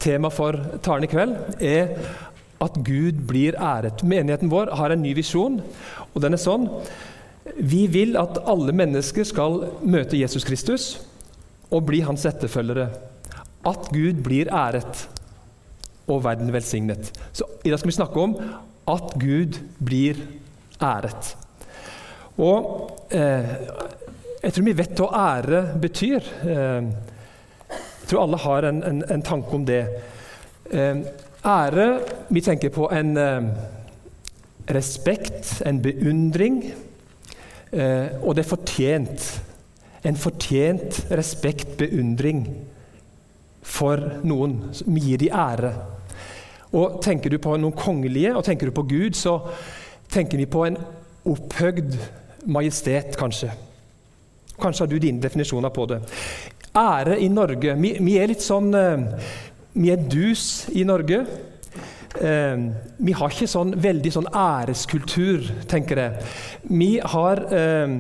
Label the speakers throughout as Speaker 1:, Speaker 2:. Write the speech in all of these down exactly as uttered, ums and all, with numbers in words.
Speaker 1: tema for talen i kveld er at Gud blir æret. Menigheten vår har en ny visjon, og den er sånn: vi vil at alle mennesker skal møte Jesus Kristus og bli hans etterfølgere. At Gud blir æret og verden velsignet. Så i dag skal vi snakke om at Gud blir æret. Og eh, jeg tror vi vet hva ære betyr. Eh, jeg tror alle har en, en, en tanke om det. Eh, ære, vi tenker på en eh, respekt, en beundring, eh, og det er fortjent. En fortjent respekt, beundring for noen. Vi gir de ære. Og tenker du på noen kongelige, og tenker du på Gud, så tenker vi på en opphøgd majestet, kanskje. Kanskje har du dine definisjoner på det. Ære i Norge. Vi, vi er litt sånn, vi er dus i Norge. Eh, vi har ikke sånn veldig sånn æreskultur, tenker jeg. Vi har eh,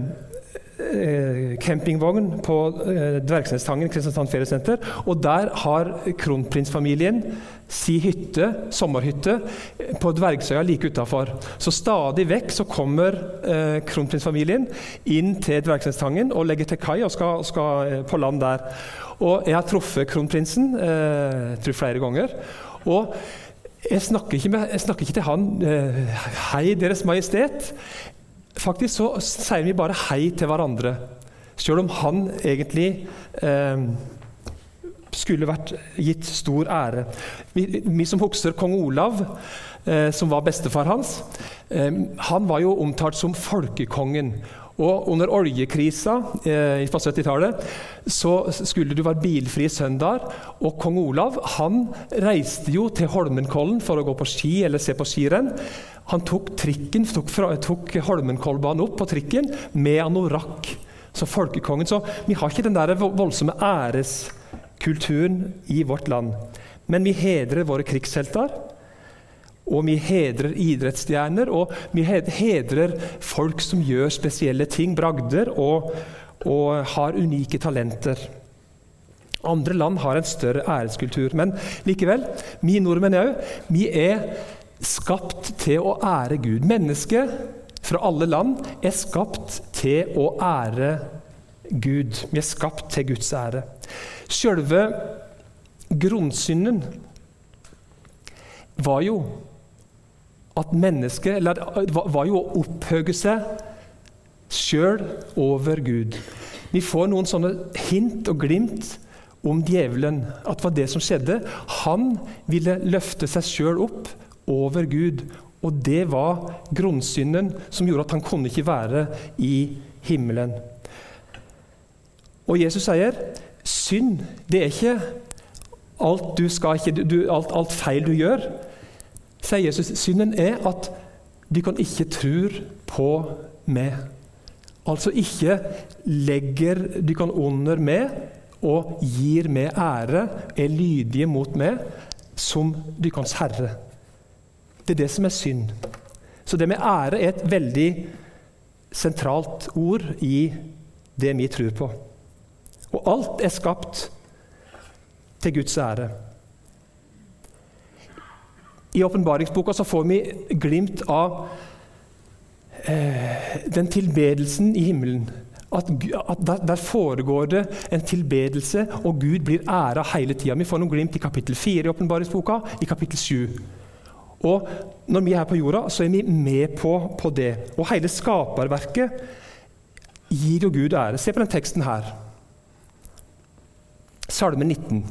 Speaker 1: campingvogn på eh, Dvergsnestangen, Kristiansand Feriesenter, og der har kronprinsfamilien si hytte, sommerhytte, på Dvergsøya like utenfor. Så stadig vekk så kommer eh, kronprinsfamilien inn til Dvergsnestangen og legger til kai og skal, skal eh, på land der. Og jeg har truffet kronprinsen, eh, tror flere ganger, og jeg snakker ikke, med, jeg snakker ikke til han, eh, hei deres majestet. Faktisk så sier vi bare hei til hverandre, selv om han egentlig eh, skulle vært gitt stor ære. Vi, vi som husker kong Olav, eh, som var bestefar hans, eh, han var jo omtalt som folkekongen. Og under oljekrisa eh, på syttitallet så skulle det være bilfrie søndager, og kong Olav han reiste jo til Holmenkollen for å gå på ski eller se på skirenn. Han tok trikken, tok, fra, tok Holmenkollbanen opp på trikken med anorakk som folkekongen. Så vi har ikke den der voldsomme æreskulturen i vårt land. Men vi hedrer våre krigshelter, og vi hedrer idrettsstjerner, og vi hedrer folk som gjør spesielle ting, bragder, og, og har unike talenter. Andre land har en større æreskultur, men likevel, vi nordmenn også, vi er skapt til å ære Gud. Mennesker fra alle land er skapt til å ære Gud. Vi er skapt til Guds ære. Selve grunnsynden var jo at mennesket, eller var jo å opphøge seg selv over Gud. Vi får noen sånne hint og glimt om djevelen, at det var det som skjedde. Han ville løfte seg selv opp over Gud, og det var grunnsynden som gjorde at han kunne ikke være i himmelen. Og Jesus sier, synd, det er ikke alt du skal, ikke, du, alt, alt feil du gjør, sier Jesus, synden er at du kan ikke tro på meg. Altså ikke legger du kan under meg og gir meg ære, er lydige mot meg som du kan herre. Det er det som er synd. Så det med ære er et veldig sentralt ord i det vi tror på. Og alt er skapt til Guds ære. I åpenbaringsboka så får vi glimt av eh, den tilbedelsen i himmelen. At, at der, der foregår det en tilbedelse, og Gud blir æret hele tiden. Vi får noen glimt i kapittel fire i åpenbaringsboka, i kapittel sju. Og når vi er her på jorda, så er vi med på, på det. Og hele skaperverket gir jo Gud ære. Se på den teksten her. Salme nitten.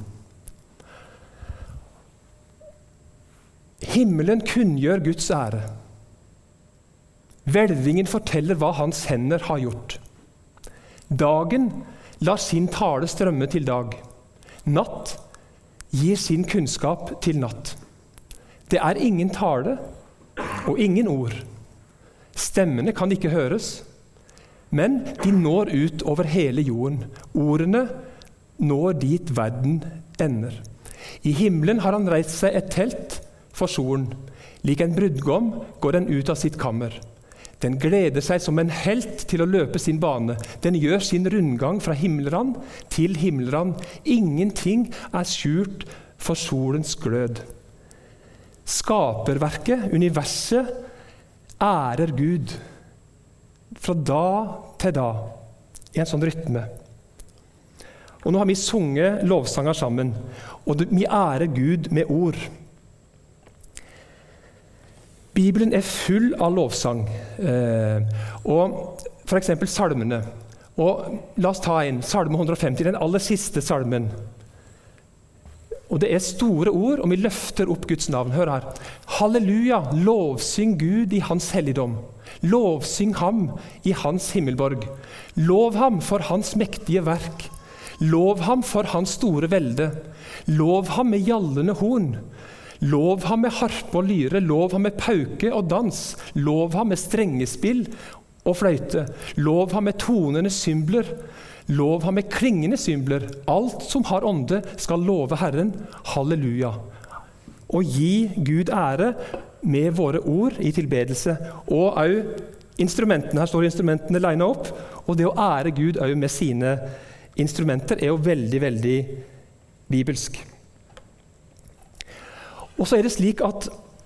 Speaker 1: Himmelen kunngjør Guds ære. Hvelvingen forteller hva hans hender har gjort. Dagen lar sin tale strømme til dag. Natt gir sin kunnskap til natt. Det er ingen tale og ingen ord. Stemmene kan ikke høres, men de når ut over hele jorden. Ordene når dit verden ender. I himmelen har han reist seg et telt for solen. Lik en brudgom går den ut av sitt kammer. Den gleder seg som en helt til å løpe sin bane. Den gjør sin rundgang fra himmelrand til himmelrand. Ingenting er skjult for solens glød. Skaperverket, universet, ærer Gud fra da til da, i en sånn rytme. Og nå har vi sunget lovsanger sammen, og vi ærer Gud med ord. Bibelen er full av lovsang, eh, og for eksempel salmene. Og la oss ta en, salme one fifty, den aller siste salmen. Og det er store ord, og vi løfter opp Guds navn. Hør her. Halleluja, lovsyng Gud i hans helligdom. Lovsyng ham i hans himmelborg. Lov ham for hans mektige verk. Lov ham for hans store velde. Lov ham med gjallende horn. Lov ham med harpe og lyre. Lov ham med pauke og dans. Lov ham med strengespill og fløyte. Lov ham med tonende symbler. Lov ham med klingende symbler. Alt som har ånde skal love Herren. Halleluja. Og gi Gud ære med våre ord i tilbedelse. Og også instrumentene, her står instrumentene linet opp, og det å ære Gud også med sine instrumenter er jo veldig, veldig bibelsk. Og så er det slik at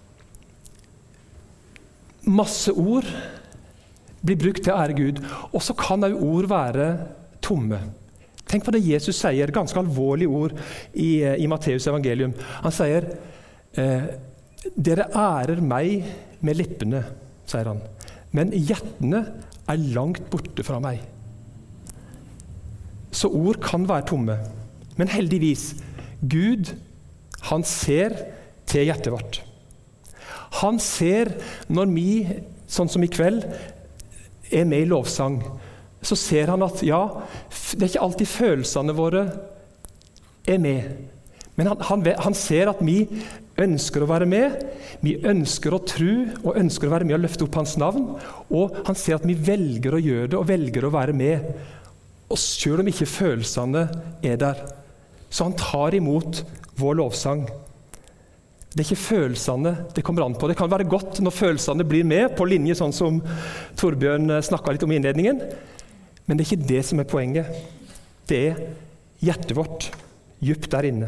Speaker 1: masse ord blir brukt til å ære Gud, og så kan også ord være tomme. Tenk på det Jesus sier, ganske alvorlige ord i, i Matteus evangelium. Han sier, eh, dere ærer meg med lippene, sier han, men hjertene er langt borte fra meg. Så ord kan være tomme, men heldigvis, Gud, han ser til hjertet vårt. Han ser når vi, sånn som i kveld, er med i lovsang, så ser han at ja, det er ikke alltid følelsene våre er med. Men han, han, han ser at vi ønsker å være med, vi ønsker å tro og ønsker å være med og løfte opp hans navn, og han ser at vi velger å gjøre det og velger å være med. Og selv om ikke følelsene er der, så han tar imot vår lovsang. Det er ikke følelsene det kommer an på. Det kan være godt når følelsene blir med på linje, sånn som Torbjørn snakket litt om i innledningen, men det er ikke det som er poenget. Det er hjertet vårt, djupt der inne.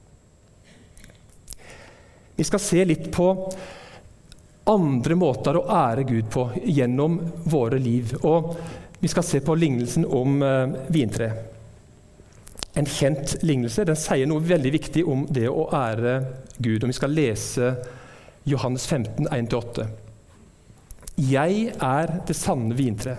Speaker 1: Vi skal se litt på andre måter å ære Gud på gjennom våre liv. Og vi skal se på lignelsen om uh, vintre. En kjent lignelse, den sier noe veldig viktig om det å ære Gud. Og vi skal lese Johannes femten, one til åtte. Jeg er det sanne vintre.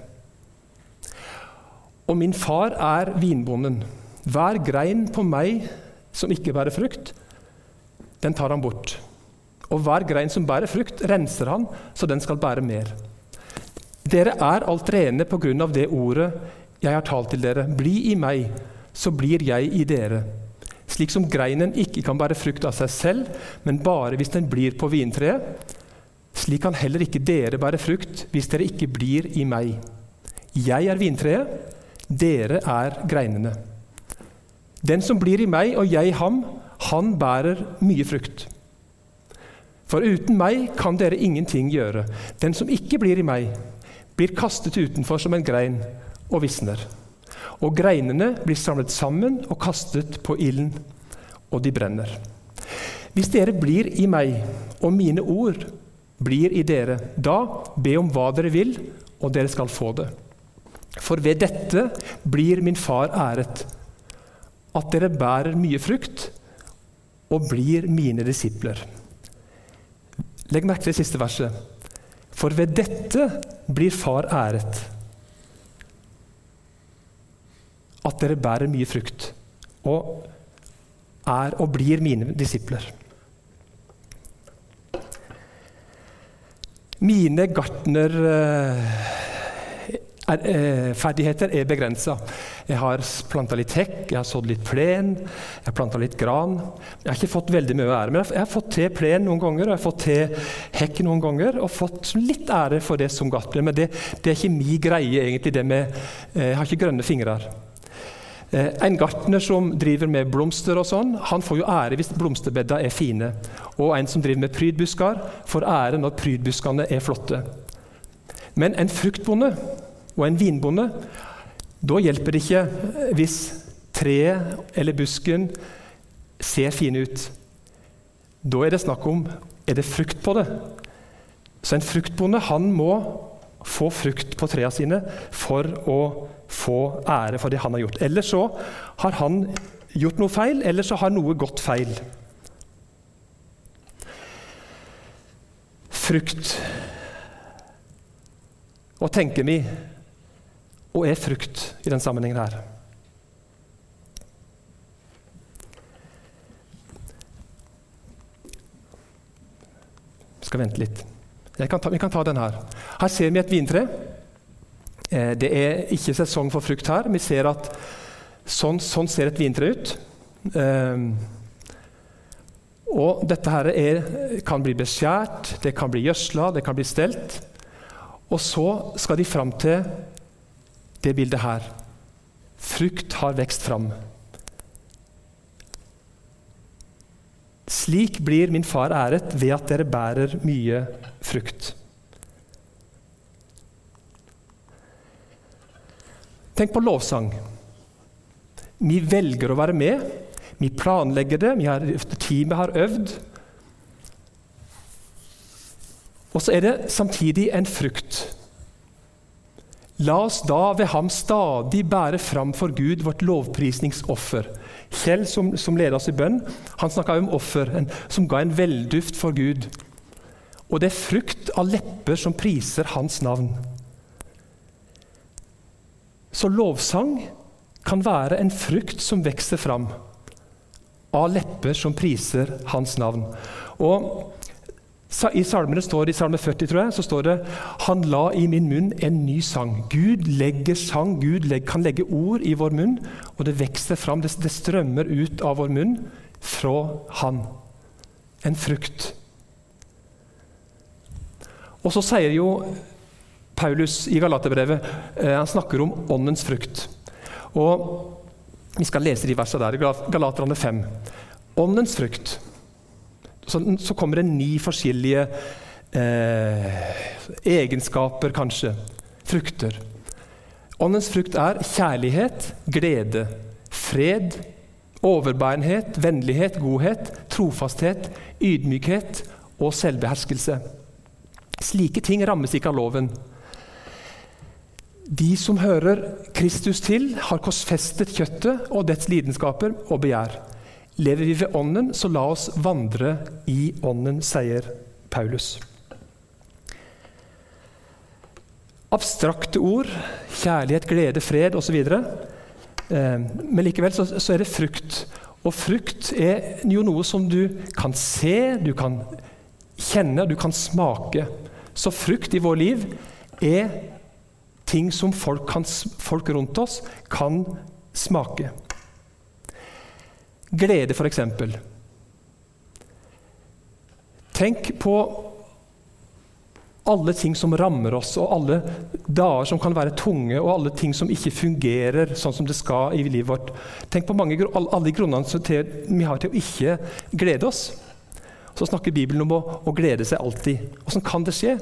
Speaker 1: Og min far er vinbonden. Hver grein på meg som ikke bærer frukt, den tar han bort. Og hver grein som bærer frukt, renser han, så den skal bære mer. Dere er alt rene på grunn av det ordet jeg har talt til dere. Bli i meg, så blir jeg i dere. Slik som greinen ikke kan bære frukt av seg selv, men bare hvis den blir på vintreet, slik kan heller ikke dere bære frukt hvis dere ikke blir i meg. Jeg er vintreet, dere er greinene. Den som blir i meg og jeg ham, han bærer mye frukt. For uten meg kan dere ingenting gjøre. Den som ikke blir i meg, blir kastet utenfor som en grein og visner. Og greinene blir samlet sammen og kastet på ilden, og de brenner. Hvis dere blir i meg, og mine ord blir i dere, da be om hva dere vil, og dere skal få det. For ved dette blir min far æret, at dere bærer mye frukt og blir mine disipler. Legg merke til det siste verset. For ved dette blir far æret, at dere bærer mye frukt og, er, og blir mine disipler. Mine gartnerferdigheter er, er begrenset. Jeg har plantet litt hekk, jeg har sådd litt plen, jeg har plantet litt gran. Jeg har ikke fått veldig mye ære, men jeg har fått til plen noen ganger, og jeg har fått til hekk noen ganger, og fått litt ære for det som gartner. Men det, det er ikke min greie egentlig, det med, jeg har ikke grønne fingre. En gartner som driver med blomster og sånn, han får jo ære hvis blomsterbedda er fine. Og en som driver med prydbuskar får ære når prydbuskene er flotte. Men en fruktbonde og en vinbonde, da hjelper det ikke hvis treet eller busken ser fine ut. Da er det snakk om, er det frukt på det? Så en fruktbonde, han må få frukt på trærne sine for å få ære for det han har gjort. Eller så har han gjort noe feil, eller så har noe gått feil. Frukt. Hva tenker vi, og er frukt i den sammenhengen her? Jeg skal vente litt. Jeg kan ta, vi kan ta den her. Her ser vi et vintre. Eh, det er ikke sesong for frukt her. Vi ser at sånn, sånn ser et vintre ut. Eh, og dette her er, kan bli beskjært, det kan bli gjødsla, det kan bli stelt. Og så skal de fram til det bildet her. Frukt har vekst fram. Slik blir min far æret ved at dere bærer mye frukt. Tenk på lovsang. Vi velger å være med, vi planlegger det, vi har, teamet har øvd. Og så er det samtidig en frukt. La oss da ved ham stadig bære fram for Gud vårt lovprisningsoffer. Kjell, som, som leder oss i bønn, han snakket om offer, en, som ga en velduft for Gud. Og det er frukt av lepper som priser hans navn. Så lovsang kan være en frukt som vekster fram av lepper som priser hans navn. Og i salmene står det, i salme førti, tror jeg, så står det «Han la i min munn en ny sang». Gud legger sang, Gud legger, kan legge ord i vår munn, og det vekster fram, det, det strømmer ut av vår munn fra han. En frukt. Og så sier jo Paulus i Galaterbrevet, eh, han snakker om åndens frukt. Og vi skal lese de versene der, Galaterne fem. Åndens frukt. Så, så kommer det ni forskjellige eh, egenskaper, kanskje. Frukter. Åndens frukt er kjærlighet, glede, fred, overbærenhet, vennlighet, godhet, trofasthet, ydmykhet og selvbeherskelse. Slike ting rammes ikke av loven. De som hører Kristus til, har korsfestet kjøttet og dets lidenskaper og begjær. Lever vi ved ånden, så la oss vandre i ånden, sier Paulus. Abstrakte ord, kjærlighet, glede, fred og så videre. Eh, men likevel så, så er det frukt. Og frukt er jo noe som du kan se, du kan kjenne, du kan smake. Så frukt i vår liv er ting som folk, kan, folk rundt oss kan smake. Glede, for eksempel. Tenk på alle ting som rammer oss, og alle dager som kan være tunge, og alle ting som ikke fungerer sånn som det skal i livet vårt. Tenk på mange, alle grunnene til, vi har til å ikke glede oss. Så snakker Bibelen om å, å glede seg alltid. Hvordan kan det skje?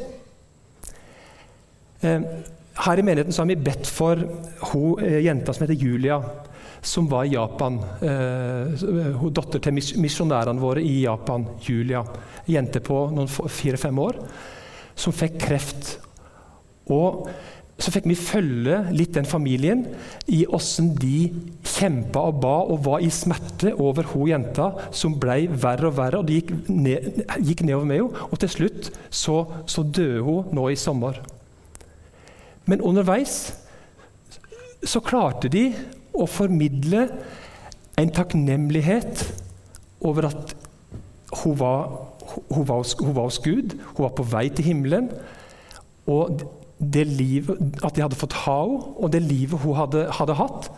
Speaker 1: Eh, her i menigheten så har vi bedt for hun, eh, jenta som heter Julia, som var i Japan. Eh, hun datter til mis- misjonærene våre i Japan, Julia. Jente på noen fire-fem år, som fikk kreft. Og så fikk vi følge litt den familien i hvordan de kjempet og ba og var i smerte over hun jenta, som ble verre og verre, og det gikk, ned, gikk nedover med henne. Og til slutt så, så døde hun nå i sommer. Men underveis så klarte de å formidle en takknemlighet over at hun var, hun, var hos, hun var hos Gud, hun var på vei til himmelen, og det livet, at de hadde fått ha henne, og det livet hun hadde, hadde hatt.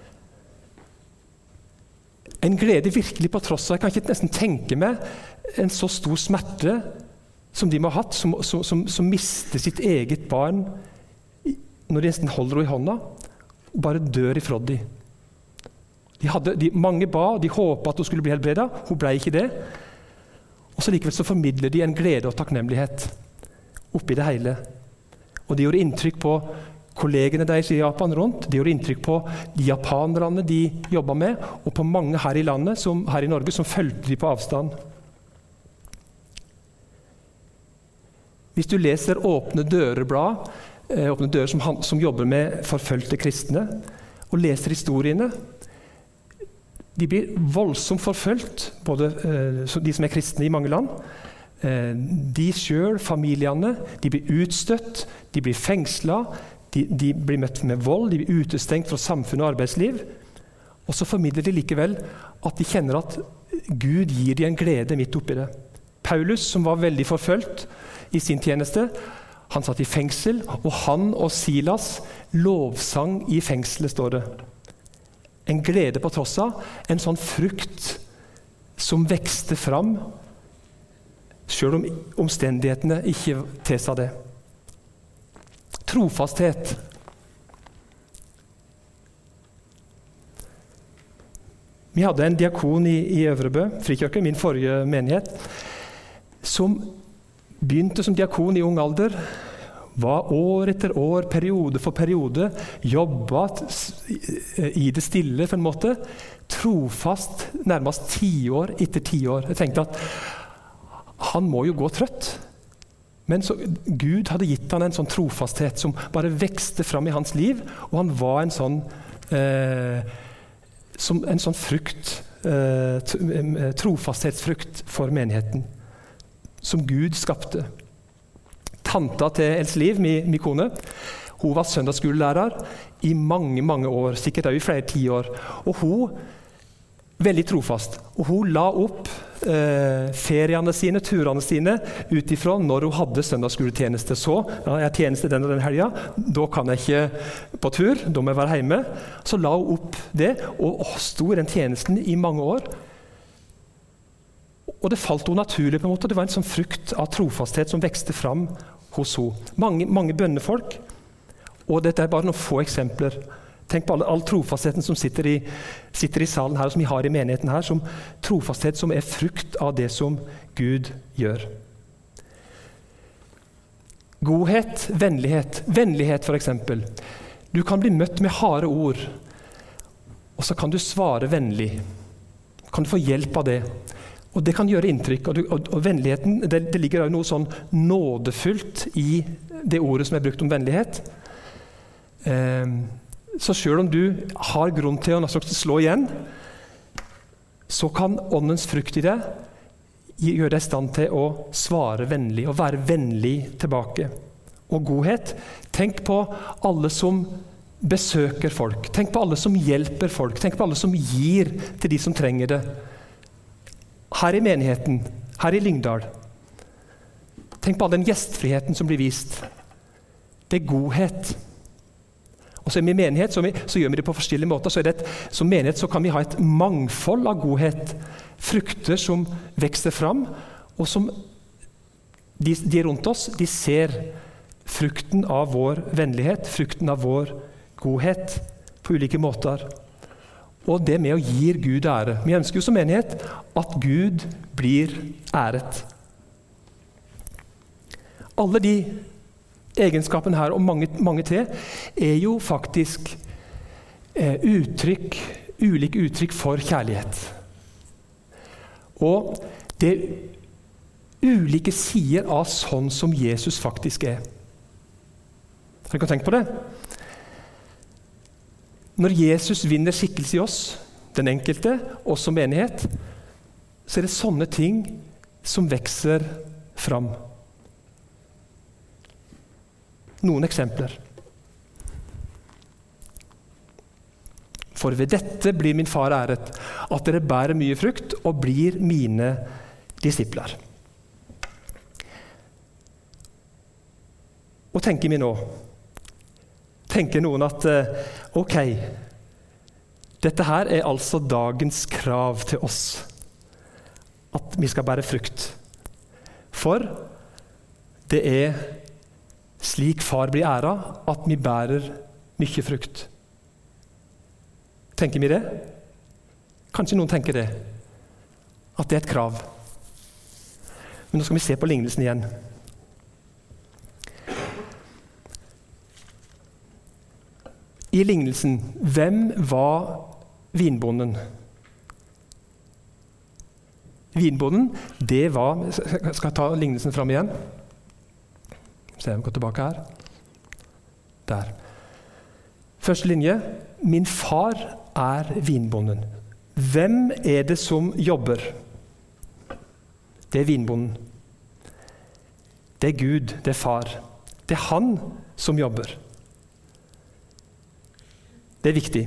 Speaker 1: En glede virkelig på tross av, jeg kan ikke nesten tenke meg en så stor smerte som de må ha hatt, som, som, som, som mister sitt eget barn når de nesten holder henne i hånda, og bare dør ifra dem. De hadde, de, mange ba, de håpet at hun skulle bli helbredet, hun ble ikke det. Og så likevel så formidler de en glede og takknemlighet oppi det hele. Og det gjorde inntrykk på kollegene deres i Japan rundt. Det gjorde inntrykk på de japanerne de jobbet med, og på mange her i landet, som, her i Norge, som følte de på avstand. Hvis du leser Åpne dører-blad, eh, Åpne dører som, som jobber med forfølgte kristne, og leser historiene, de blir voldsomt forfølgt, både eh, de som er kristne i mange land. Eh, de selv, familiene, de blir utstøtt, de blir fengslet, De, de blir møtt med vold, de blir utestengt fra samfunn og arbeidsliv. Og så formidler de likevel at de kjenner at Gud gir dem en glede midt oppi det. Paulus, som var veldig forfølgt i sin tjeneste, han satt i fengsel, og han og Silas lovsang i fengselet, står det. En glede på tross av, en sånn frukt som vekste fram, selv om omstendighetene ikke tilsa det. Trofasthet. Vi hadde en diakon i, i Øvrebø, Frikirken, min forrige menighet, som begynte som diakon i ung alder, var år etter år, periode for periode, jobbet i det stille for en måte, trofast nærmest tiår etter tiår. Jeg tenkte at han må jo gå trøtt. Men så, Gud hadde gitt han en sånn trofasthet som bare vekste fram i hans liv, og han var en sånn, eh, som en sånn frukt, eh, trofasthetsfrukt for menigheten, som Gud skapte. Tanta til Else Liv, min, min kone, hun var søndagsskolelærer i mange, mange år, sikkert også i flere tiår, og hun veldig trofast, og hun la opp Eh, feriene sine, turene sine, utifra når hun hadde søndagsskoletjeneste. Så, ja, jeg tjeneste den og den helga, da kan jeg ikke på tur, da må jeg være hjemme. Så la hun opp det, og å, sto i den tjenesten i mange år. Og det falt henne naturlig på en måte. Det var en sånn frukt av trofasthet som vekste fram hos henne. Mange, mange bønnefolk, og dette er bare noen få eksempler. Tenk på all, all trofastheten som sitter i, sitter i salen her, og som vi har i menigheten her, som trofasthet som er frukt av det som Gud gjør. Godhet, vennlighet. Vennlighet, for eksempel. Du kan bli møtt med harde ord, og så kan du svare vennlig. Kan du få hjelp av det? Og det kan gjøre inntrykk. Og, du, og, og vennligheten, det, det ligger jo noe sånn nådefullt i det ordet som er brukt om vennlighet. Eh, Så selv om du har grunn til å slå igjen, så kan åndens frukt i det gjøre deg i stand til å svare vennlig, og være vennlig tilbake. Og godhet, tenk på alle som besøker folk, tenk på alle som hjelper folk, tenk på alle som gir til de som trenger det. Her i menigheten, her i Lyngdal. Tenk på all den gjestfriheten som blir vist. Det er godhet. Og så er vi menighet, så, vi, så gjør vi det på forskjellige måter. Så er det et, som menighet så kan vi ha et mangfold av godhet. Frukter som vekster fram, og som de, de rundt oss, de ser frukten av vår vennlighet, frukten av vår godhet på ulike måter. Og det med å gi Gud ære. Vi ønsker jo som menighet at Gud blir æret. Alle de egenskapen her, og mange, mange til, er jo faktisk eh, uttrykk, ulike uttrykk for kjærlighet. Og det er ulike sider av sånn som Jesus faktisk er. Har dere tenkt på det? Når Jesus vinner skikkelse i oss, den enkelte, oss som menighet, så er det sånne ting som vekser fram. Noen eksempler. For ved dette blir min far æret, at dere bærer mye frukt og blir mine disipler. Og tenker vi nå, tenker noen at ok, dette her er altså dagens krav til oss, at vi skal bære frukt. For det er slik far blir æra, at vi bærer mye frukt. Tenker vi det? Kanskje noen tenker det. At det er et krav. Men nå skal vi se på lignelsen igjen. I lignelsen, hvem var vinbonden? Vinbonden, det var, skal jeg ta lignelsen fram igjen? Se om vi går tilbake her. Der. Første linje, min far er vinbonden. Hvem er det som jobber? Det er vinbonden. Det er Gud, det er far. Det er han som jobber. Det er viktig.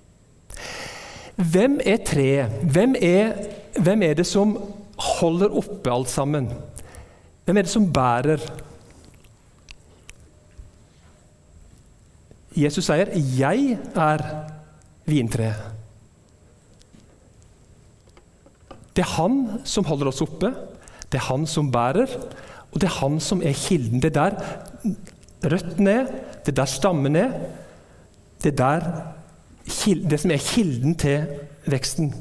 Speaker 1: Hvem er treet? Hvem er, hvem er det som holder oppe alt sammen? Hvem er det som bærer? Jesus sier, jeg er vintreet. Det er han som holder oss oppe, det er han som bærer, og det er han som er kilden. Det er der røtten er, det er der stammen er, det er der, det som er kilden til veksten.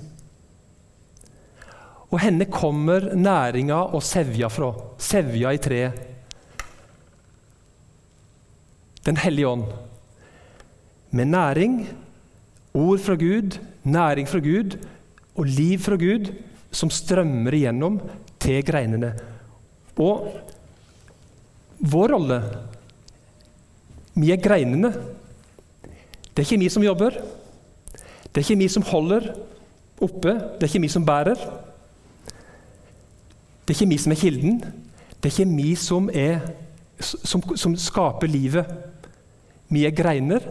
Speaker 1: Og henne kommer næringa og sevja fra, sevja i treet. Den hellige ånd. Med næring, ord fra Gud, næring fra Gud og liv fra Gud, som strømmer igjennom til greinene. Og vår rolle, vi er greinene. Det er ikke vi som jobber. Det er ikke vi som holder oppe. Det er ikke vi som bærer. Det er ikke vi som er kilden. Det er ikke vi som, er, som, som skaper livet. Vi er greiner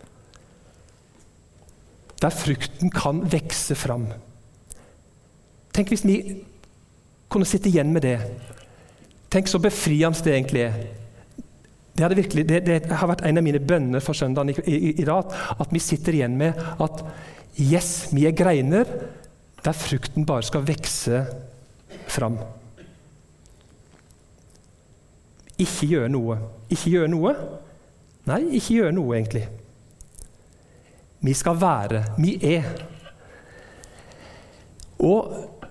Speaker 1: der frukten kan vekse fram. Tenk hvis vi kunne sitte igjen med det. Tenk så befriende det egentlig er. Det, hadde virkelig, det, det har vært en av mine bønner for søndagen i, i, i dag, at vi sitter igjen med at yes, vi er greiner der frukten bare skal vekse fram. Ikke gjøre noe. Ikke gjøre noe? Nei, ikke gjøre noe egentlig. Vi skal være, vi er. Og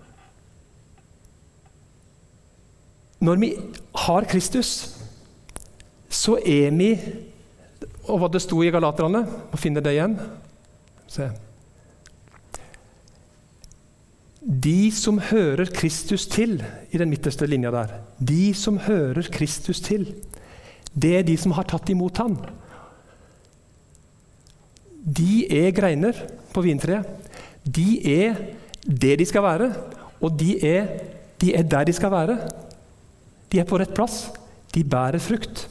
Speaker 1: når vi har Kristus, så er vi, og hva det sto i Galaterne, må finne det igjen. Se. De som hører Kristus til, i den midterste linja der, de som hører Kristus til, det er de som har tatt imot han. De er greiner på vintreet. De er det de skal være, og de er, de er der de skal være. De er på rett plass. De bærer frukt.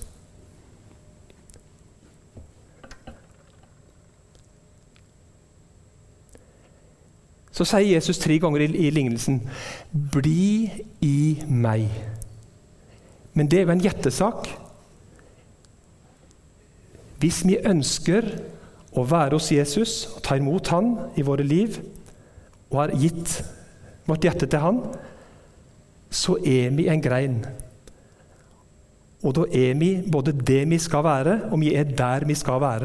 Speaker 1: Så sier Jesus tre ganger i, i lignelsen, bli i meg. Men det er jo en hjertesak. Hvis vi ønsker å være hos Jesus og ta imot han i våre liv og har gitt vårt hjerte til han, så er vi en grein. Og da er vi både det vi skal være, og vi er der vi skal være.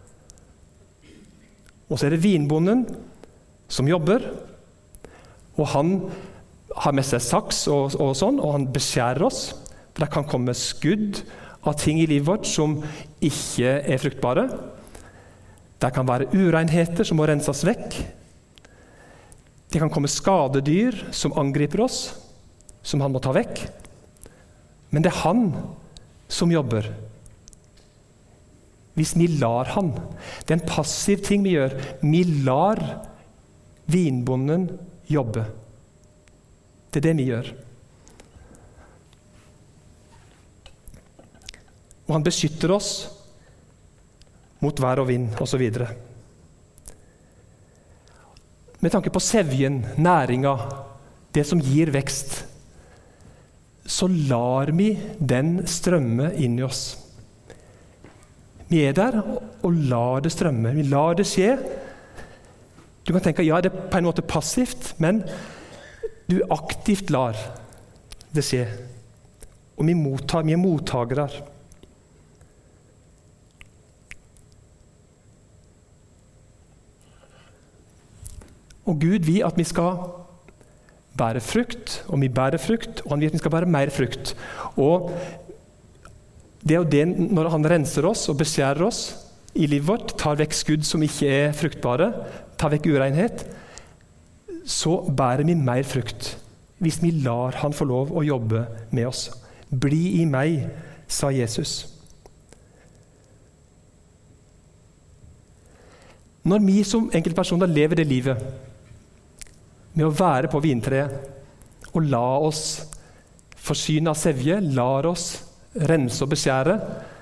Speaker 1: Og så er det vinbonden som jobber, og han har med seg saks og, og sånn, og han beskjærer oss. For det kan komme skudd av ting i livet vårt som ikke er fruktbare. Det kan være urenheter som må renses vekk. Det kan komme skadedyr som angriper oss, som han må ta vekk. Men det er han som jobber. Hvis vi lar han. Det er en passiv ting vi gjør. Vi lar vinbonden jobbe. Det er det vi gjør. Og han beskytter oss mot vær og vind, og så videre. Med tanke på sevjen, næringa, det som gir vekst, så lar vi den strømme inn i oss. Vi er der og lar det strømme. Vi lar det skje. Du kan tenke, ja, det er på en måte passivt, men du aktivt lar det skje. Og vi, mottar, vi er mottagere. Og Gud vil at vi skal bære frukt, og vi bærer frukt, og han vil at vi skal bære mer frukt. Og det er jo det når han renser oss og beskjærer oss i livet vårt, tar vekk skudd som ikke er fruktbare, tar vekk urenhet, så bærer vi mer frukt hvis vi lar han få lov å jobbe med oss. Bli i meg, sa Jesus. Når vi som enkeltpersoner lever det livet med å være på vintreet og la oss forsyne av sevje, lar oss rense og beskjære,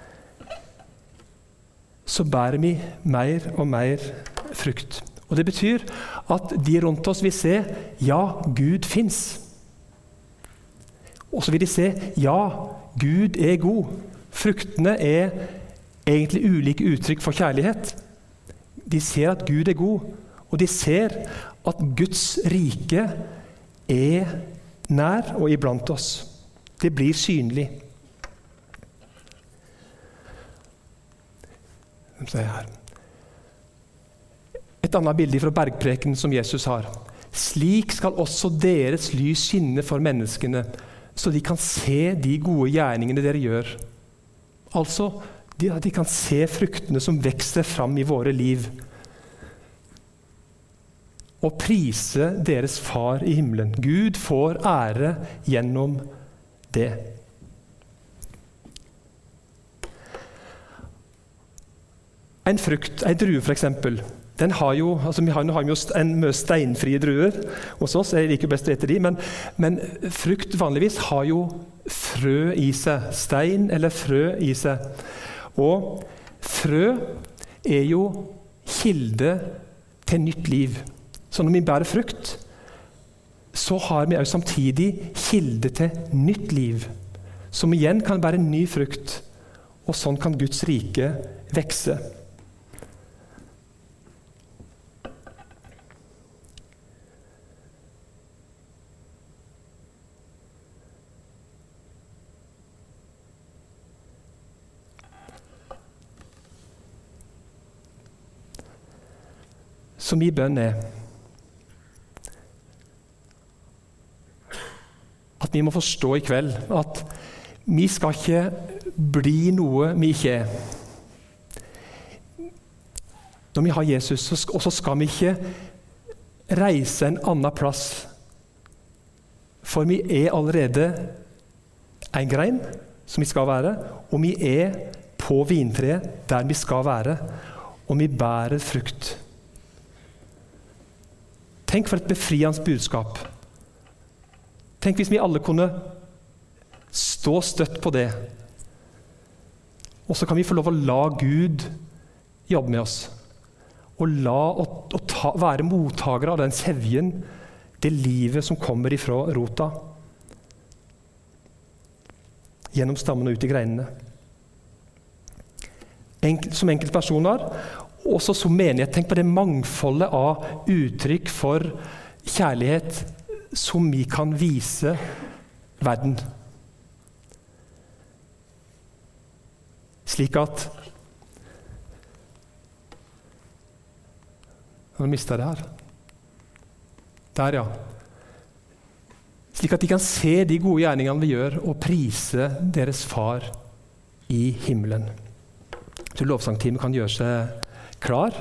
Speaker 1: så bærer vi mer og mer frukt. Og det betyr at de rundt oss vil se, ja, Gud finnes. Og så vil de se, ja, Gud er god. Fruktene er egentlig ulike uttrykk for kjærlighet. De ser at Gud er god, og de ser at Guds rike er nær og iblant oss. Det blir synlig. Et annet bilde fra bergpreken som Jesus har. Slik skal også deres lys skinne for menneskene, så de kan se de gode gjerningene dere gjør. Altså, de, de kan se fruktene som vekster fram i våre liv. Og prise deres far i himmelen. Gud får ære gjennom det. En frukt, en drue for eksempel, den har jo, altså vi har, nå har vi jo en mye steinfrie druer hos oss, jeg liker best å ete de, men, men frukt vanligvis har jo frø i seg, stein eller frø i seg. Og frø er jo kilde til nytt liv. Så når vi bærer frukt, så har vi også samtidig kilde til nytt liv, som igjen kan bære ny frukt, og sånn kan Guds rike vekse. Så min bønn er at vi må forstå i kveld at vi skal ikke bli noe vi ikke er. Når vi har Jesus, så skal vi ikke reise en annen plass. For vi er allerede en grein som vi skal være, og vi er på vintreet der vi skal være, og vi bærer frukt. Tenk for et befriende budskap. Tenk hvis vi alle kunne stå støtt på det. Og så kan vi få lov å la Gud jobbe med oss. Og la å, å ta, være mottagere av den sevjen, det livet som kommer ifra rota. Gjennom stammen og ut i greinene. Enkel, som enkeltpersoner, også som menighet, tenk på det mangfoldet av uttrykk for kjærlighet som vi kan vise verden. Slik at Nå mistet jeg det her. Der, ja. Slik at de kan se de gode gjerningene vi gjør, og prise deres far i himmelen. Så lovsangteamet kan gjøre seg klar.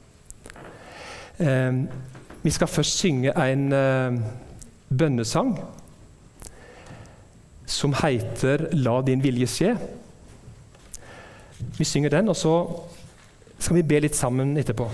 Speaker 1: Eh, vi skal først synge en eh, bønnesang som heter «La din vilje skje». Vi synger den, og så skal vi be litt sammen etterpå.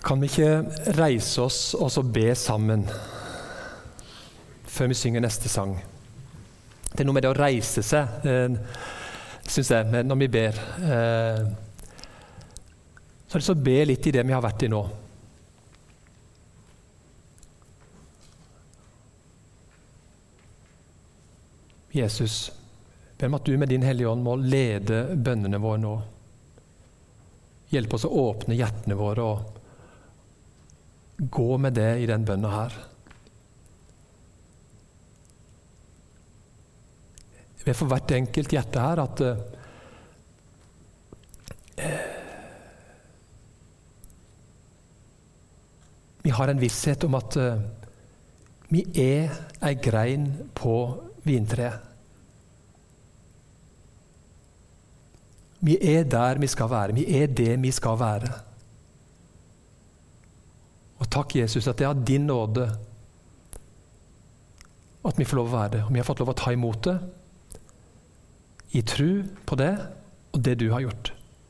Speaker 1: Kan vi ikke reise oss og så be sammen før vi synger neste sang? Det er noe med det å reise seg, eh, synes jeg, når vi ber. Eh, så er det så å be litt i det vi har vært i nå. Jesus, jeg ber om at du med din Hellige Ånd må lede bønnene våre nå. Hjelp oss å åpne hjertene våre og gå med det i den bønnen her. Jeg vet for hvert enkelt hjerte her at uh, vi har en visshet om at uh, vi er ei grein på vintreet. Vi er der vi skal være. Vi er det vi skal være. Og takk, Jesus, at det er din nåde at vi får lov å være det. Og vi har fått lov å ta imot det i tro på det og det du har gjort.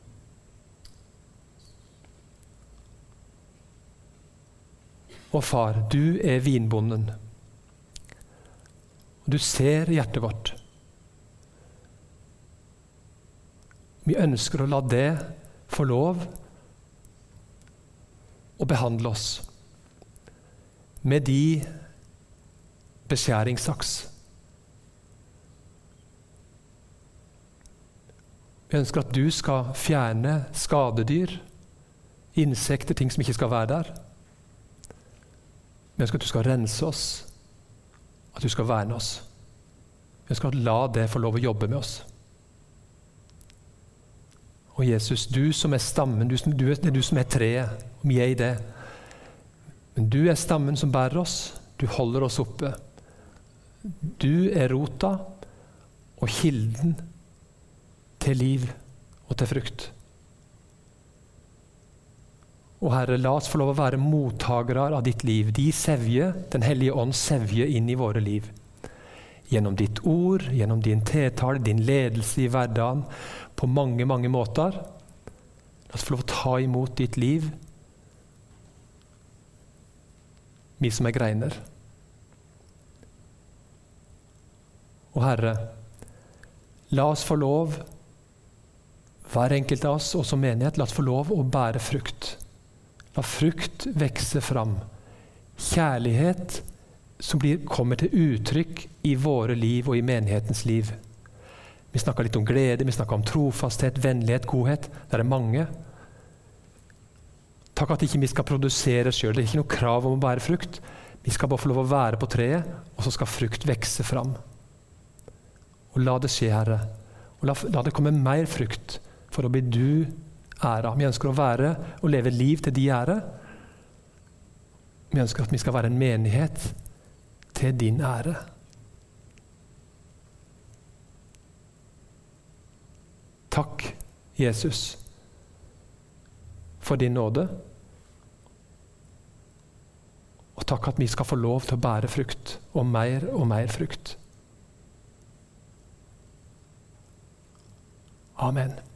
Speaker 1: Og far, du er vinbonden. Og du ser hjertet vårt. Vi ønsker å la det få lov å behandle oss med de beskjæringssaks. Vi ønsker at du skal fjerne skadedyr, insekter, ting som ikke skal være der. Vi ønsker at du skal rense oss, at du skal verne oss. Vi ønsker at la det få lov å jobbe med oss. Og Jesus, du som er stammen, du som, du er, det er du som er treet, og vi er i det. Men du er stammen som bærer oss, du holder oss oppe. Du er rota og kilden til liv og til frukt. Og Herre, la oss få lov å være mottagere av ditt liv, de sevje, den hellige ånds sevje inn i våre liv. Gjennom ditt ord, gjennom din tiltale, din ledelse i hverdagen, på mange, mange måter. La oss få lov å ta imot ditt liv, vi som er greiner. Og Herre, la oss få lov, hver enkelt av oss, og som menighet, la oss få lov å bære frukt. La frukt vekse fram. Kjærlighet som blir, kommer til uttrykk i våre liv og i menighetens liv. Vi snakker litt om glede, vi snakker om trofasthet, vennlighet, godhet. Det er mange. Takk at ikke vi skal produsere selv. Det er ikke noe krav om å bære frukt. Vi skal bare få lov å være på treet, og så skal frukt vekse fram. Og la det skje, Herre. Og la, la det komme mer frukt for å bli du æra. Vi ønsker å være og leve liv til de ære. Vi ønsker at vi skal være en menighet til din ære. Takk, Jesus, for din nåde. Og takk at vi skal få lov til å bære frukt, og mer og mer frukt. Amen.